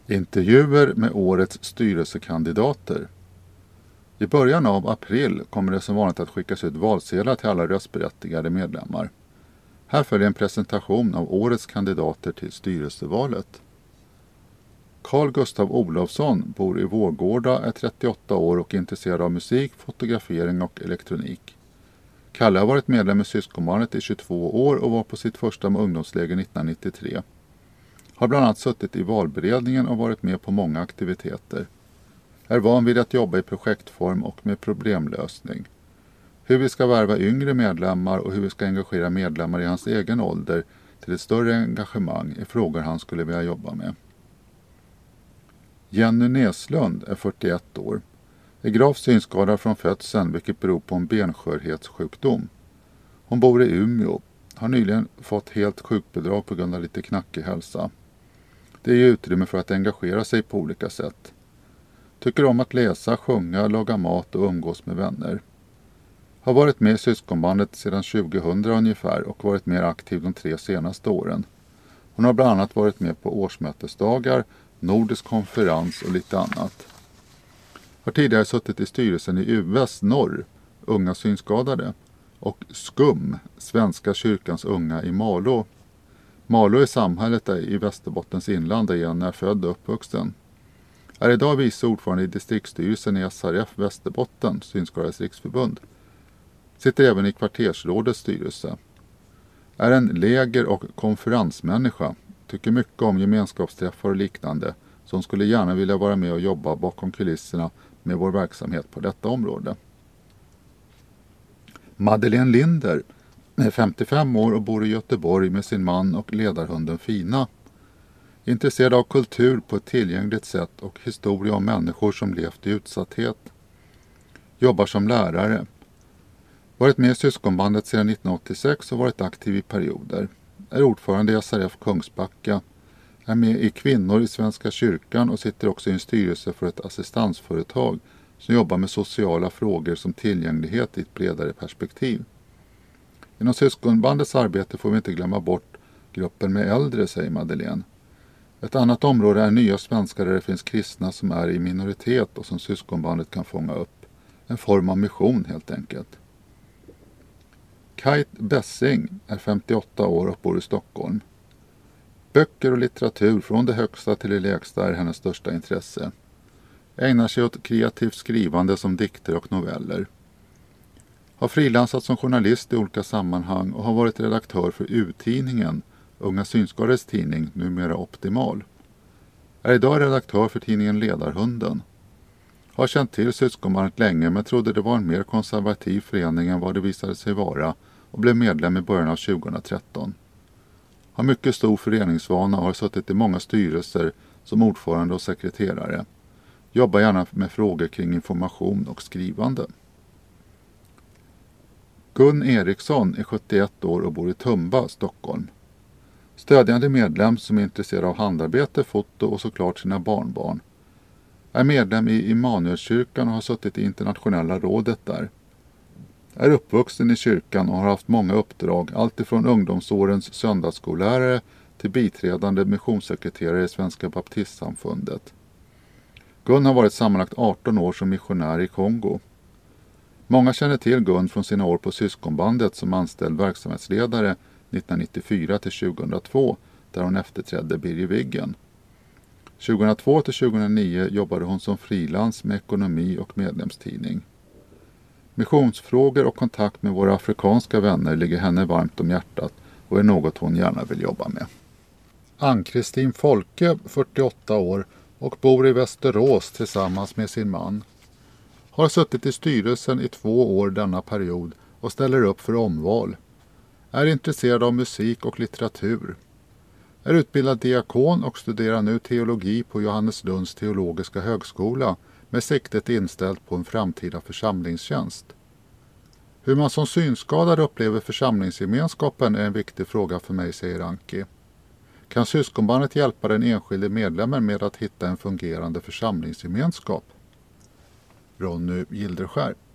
Intervjuer med årets styrelsekandidater. I början av april kommer det som vanligt att skickas ut valsedlar till alla röstberättigade medlemmar. Här följer en presentation av årets kandidater till styrelsevalet. Carl Gustav Olofsson bor i Vårgårda, är 38 år och intresserad av musik, fotografering och elektronik. Kalle har varit medlem i Syskonbarnet i 22 år och var på sitt första ungdomsläger 1993. Har bland annat suttit i valberedningen och varit med på många aktiviteter. Är van vid att jobba i projektform och med problemlösning. Hur vi ska värva yngre medlemmar och hur vi ska engagera medlemmar i hans egen ålder till ett större engagemang är frågor han skulle vilja jobba med. Jenny Näslund är 41 år. Är gravt synskadad från födseln, vilket beror på en benskörhetssjukdom. Hon bor i Umeå. Har nyligen fått helt sjukbidrag på grund av lite knackig hälsa. Det ger utrymme för att engagera sig på olika sätt. Tycker om att läsa, sjunga, laga mat och umgås med vänner. Har varit med i Syskonbandet sedan 2000 ungefär och varit mer aktiv de 3 senaste åren. Hon har bland annat varit med på årsmötesdagar, nordisk konferens och lite annat. Har tidigare suttit i styrelsen i US Norr, unga synskadade, och SKUM, Svenska kyrkans unga i Malå. Malå är samhället i Västerbottens inland där Jenny är född och uppvuxen. Är idag vice ordförande i distriktsstyrelsen i SRF Västerbotten, Synskadades riksförbund. Sitter även i kvartersrådets styrelse. Är en läger- och konferensmänniska. Tycker mycket om gemenskapsträffar och liknande. Som skulle gärna vilja vara med och jobba bakom kulisserna med vår verksamhet på detta område. Madeleine Linder är 55 år och bor i Göteborg med sin man och ledarhunden Fina. Intresserad av kultur på ett tillgängligt sätt och historia om människor som levt i utsatthet. Jobbar som lärare. Varit med i Syskonbandet sedan 1986 och varit aktiv i perioder. Är ordförande i SRF Kungsbacka. Är med i Kvinnor i Svenska kyrkan och sitter också i en styrelse för ett assistansföretag som jobbar med sociala frågor som tillgänglighet i ett bredare perspektiv. Inom Syskonbandets arbete får vi inte glömma bort gruppen med äldre, säger Madeleine. Ett annat område är nya svenskar där det finns kristna som är i minoritet och som Syskonbandet kan fånga upp. En form av mission helt enkelt. Kite Bessing är 58 år och bor i Stockholm. Böcker och litteratur från det högsta till det lägsta är hennes största intresse. Ägnar sig åt kreativt skrivande som dikter och noveller. Har frilansat som journalist i olika sammanhang och har varit redaktör för U-tidningen, Unga synskadades tidning, numera Optimal. Är idag redaktör för tidningen Ledarhunden. Har känt till Syskonbandet länge men trodde det var en mer konservativ förening än vad det visade sig vara och blev medlem i början av 2013. Har mycket stor föreningsvana och har suttit i många styrelser som ordförande och sekreterare. Jobbar gärna med frågor kring information och skrivande. Gun Eriksson är 71 år och bor i Tumba, Stockholm. Stödjande medlem som är intresserad av handarbete, foto och såklart sina barnbarn. Är medlem i Immanuelskyrkan och har suttit i internationella rådet där. Är uppvuxen i kyrkan och har haft många uppdrag, alltifrån ungdomsårens söndagsskollärare till biträdande missionssekreterare i Svenska baptistsamfundet. Gun har varit sammanlagt 18 år som missionär i Kongo. Många känner till Gun från sina år på Syskonbandet som anställd verksamhetsledare 1994 till 2002 där hon efterträdde Birger Viggen. 2002 till 2009 jobbade hon som frilans med ekonomi och medlemstidning. Missionsfrågor och kontakt med våra afrikanska vänner ligger henne varmt om hjärtat och är något hon gärna vill jobba med. Ann-Kristin Folke, 48 år och bor i Västerås tillsammans med sin man. Har suttit i styrelsen i 2 år denna period och ställer upp för omval. Är intresserad av musik och litteratur. Är utbildad diakon och studerar nu teologi på Johanneslunds teologiska högskola med siktet inställt på en framtida församlingstjänst. Hur man som synskadad upplever församlingsgemenskapen är en viktig fråga för mig, säger Anki. Kan Syskonbandet hjälpa den enskilde medlemmen med att hitta en fungerande församlingsgemenskap? Ronny Gilderskär.